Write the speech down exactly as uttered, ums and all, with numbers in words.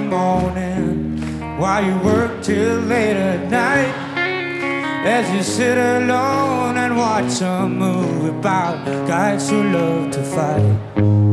morning, while you work till late at night, as you sit alone and watch a movie about guys who love to fight.